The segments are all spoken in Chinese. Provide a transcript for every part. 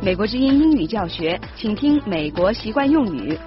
美国之音英语教学，请听美国习惯用语。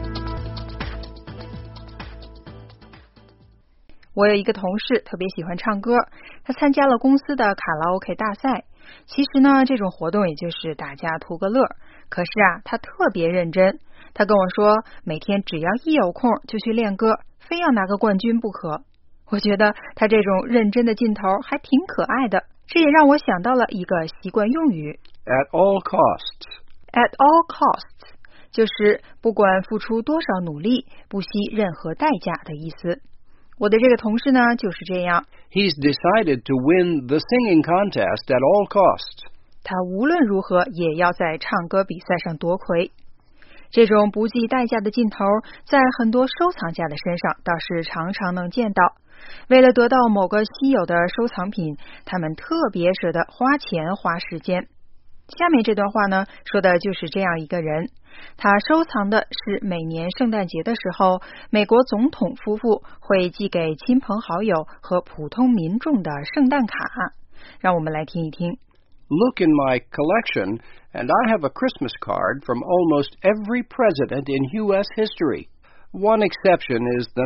我有一个同事特别喜欢唱歌，他参加了公司的卡拉 OK 大赛。其实呢，这种活动也就是大家图个乐。可是啊，他特别认真。他跟我说，每天只要一有空就去练歌，非要拿个冠军不可。我觉得他这种认真的劲头还挺可爱的，这也让我想到了一个习惯用语 At all costs. At all costs 就是不管付出多少努力，不惜任何代价的意思。我的这个同事呢，就是这样。 He's decided to win the singing contest at all costs. 他无论如何也要在唱歌比赛上夺魁。这种不计代价的劲头，在很多收藏家的身上倒是常常能见到。为了得到某个稀有的收藏品，他们特别舍得花钱花时间。下面这段话呢，说的就是这样一个人。他收藏的是每年圣诞节的时候，美国总统夫妇会寄给亲朋好友和普通民众的圣诞卡。让我们来听一听。 Look in my collection, and I have a Christmas card from almost every president in U.S. history. One exception is the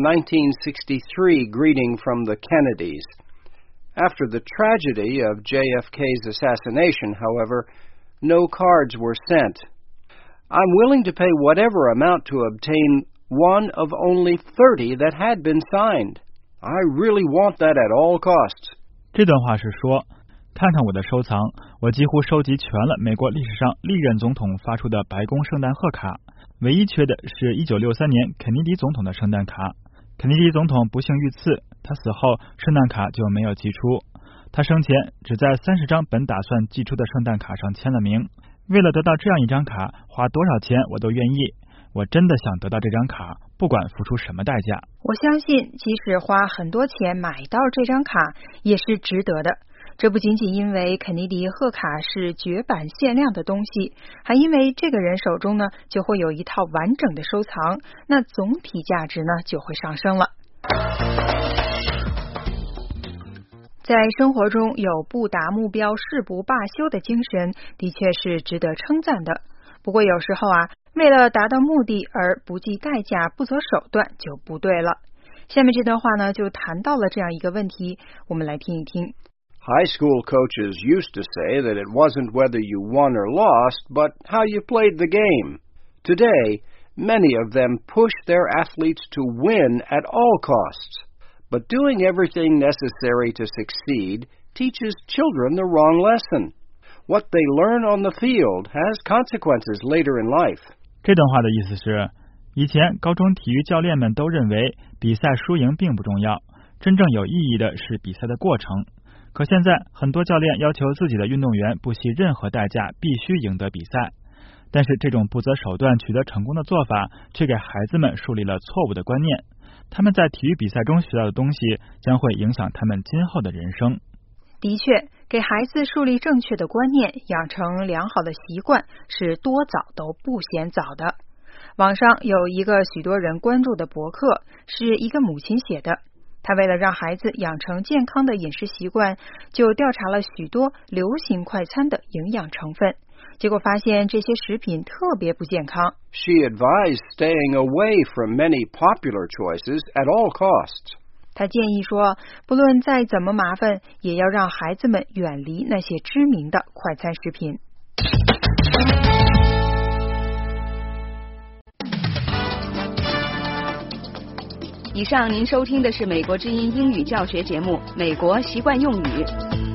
1963 greeting from the Kennedys. After the tragedy of JFK's assassination, however, no cards were sent. I'm willing to pay whatever amount to obtain one of only 30 that had been signed. I really want that at all costs. 这段话是说，看看我的收藏，我几乎收集全了美国历史上历任总统发出的白宫圣诞贺卡，唯一缺的是1963年肯尼迪总统的圣诞卡。肯尼迪总统不幸遇刺，他死后圣诞卡就没有寄出。他生前只在30张本打算寄出的圣诞卡上签了名。为了得到这样一张卡，花多少钱我都愿意。我真的想得到这张卡，不管付出什么代价。 我相信，即使花很多钱买到这张卡，也是值得的。这不仅仅因为肯尼迪贺卡是绝版限量的东西，还因为这个人手中呢，就会有一套完整的收藏，那总体价值呢就会上升了。在生活中有不达目标誓不罢休的精神，的确是值得称赞的。不过有时候啊，为了达到目的而不计代价不择手段就不对了。下面这段话呢，就谈到了这样一个问题，我们来听一听。 High school coaches used to say that it wasn't whether you won or lost, but how you played the game. Today, many of them push their athletes to win at all costs.But doing everything necessary to succeed teaches children the wrong lesson. What they learn on the field has consequences later in life. 这段话的意思是，以前高中体育教练们都认为比赛输赢并不重要，真正有意义的是比赛的过程。可现在很多教练要求自己的运动员不惜任何代价必须赢得比赛，但是这种不择手段取得成功的做法却给孩子们树立了错误的观念。他们在体育比赛中学到的东西将会影响他们今后的人生。 的确，给孩子树立正确的观念，养成良好的习惯，是多早都不嫌早的。网上有一个许多人关注的博客，是一个母亲写的。她为了让孩子养成健康的饮食习惯，就调查了许多流行快餐的营养成分。结果发现这些食品特别不健康。 She advised staying away from many popular choices at all costs. 她建议说，不论再怎么麻烦，也要让孩子们远离那些知名的快餐食品。 以上您收听的是美国之音英语教学节目《美国习惯用语》。